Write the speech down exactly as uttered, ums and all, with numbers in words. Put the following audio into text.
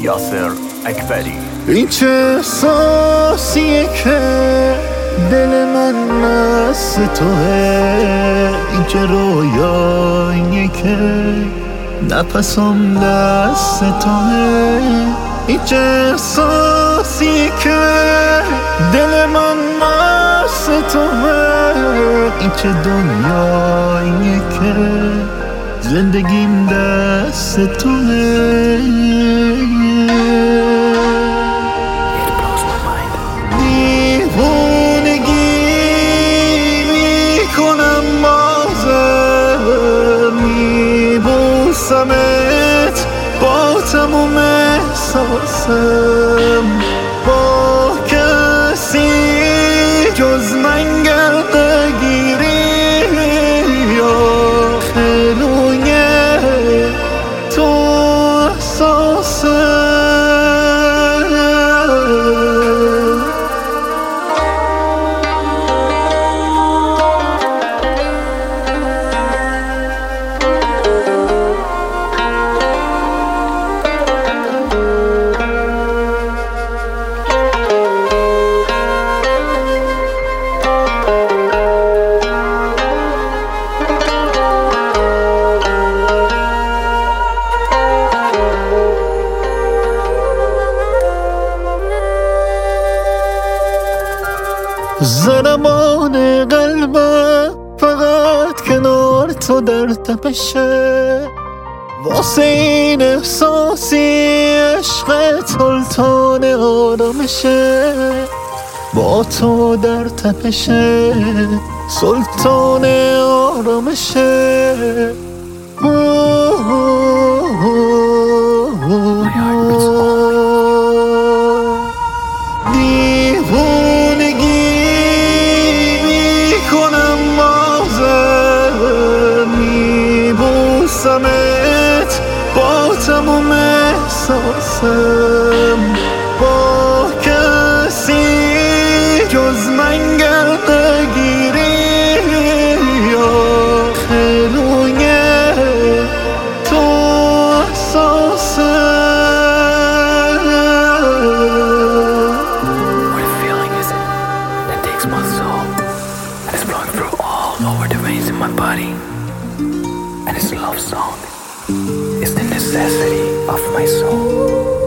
یاسر اکبری. این چه احساسیه که دل من مست توه، این چه رویاییه که نفسم دست توه، این چه احساسیه که دل من مست توه، این چه دنیاییه که زندگیم دست توه. دیوونگی میکنم بازم، میبوسمت با تموم احساسم، با کسی جز من گرده گیری یا خلوی تو احساسم. ضربان قلبم فقط کنار تو در تپشه، واسه این احساسی عشق سلطان آرامشه، با تو در تپشه سلطان آرامشه. میبوسمت با تموم احساسم، با کسی جز من گرده گیری یا خلوی تو احساسم. What a feeling is it that takes my soul and is flowing through all over the veins in my body. And his love song is the necessity of my soul.